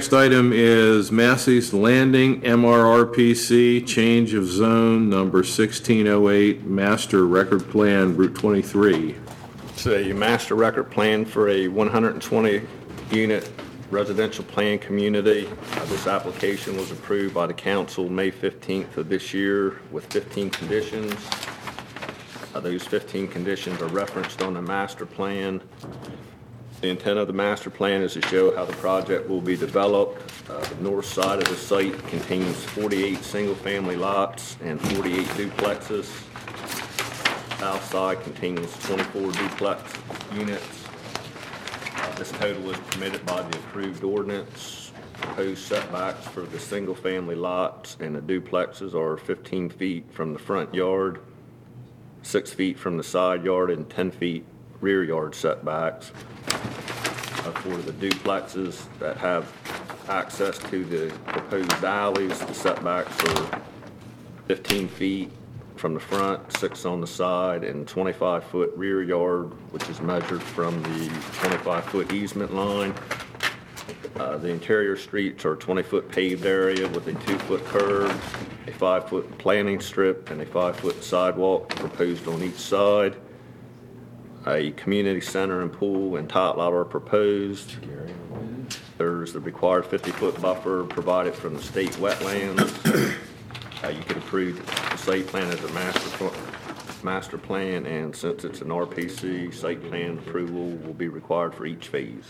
next item is Massey's Landing MRRPC change of zone number 1608 master record plan Route 23. It's a master record plan for a 120-unit residential plan community. This application was approved by the council May 15th of this year with 15 conditions. Those 15 conditions are referenced on the master plan. The intent of the master plan is to show how the project will be developed. The north side of the site contains 48 single-family lots and 48 duplexes. South side contains 24 duplex units. This total is permitted by the approved ordinance. Proposed setbacks for the single-family lots and the duplexes are 15 feet from the front yard, 6 feet from the side yard, and 10 feet rear yard setbacks. For the duplexes that have access to the proposed alleys, the setbacks are 15 feet from the front, 6 on the side, and 25-foot rear yard, which is measured from the 25-foot easement line. The interior streets are 20-foot paved area with a 2-foot curb, a 5-foot planting strip, and a 5-foot sidewalk proposed on each side. A community center and pool and tot lot are proposed. There's the required 50-foot buffer provided from the state wetlands. You could approve the site plan as a master plan, and since it's an RPC, site plan approval will be required for each phase.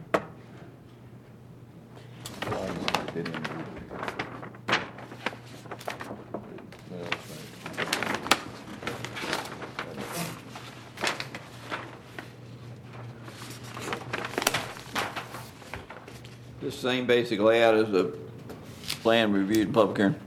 This same basic layout as the plan reviewed in public hearing?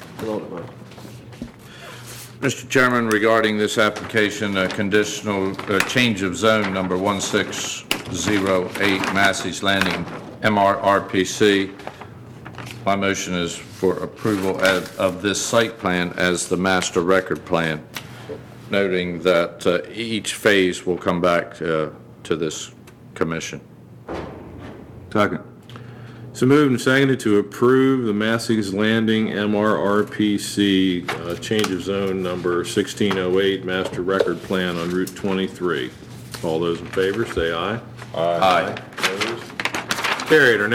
Mr. Chairman, regarding this application, conditional change of zone number 1608 Massey's Landing MRRPC, my motion is for approval of this site plan as the master record plan, noting that each phase will come back to this commission. Second. So moved and seconded to approve the Massey's Landing MRRPC change of zone number 1608 master record plan on Route 23. All those in favor say aye. Aye. Opposed? Carried. Our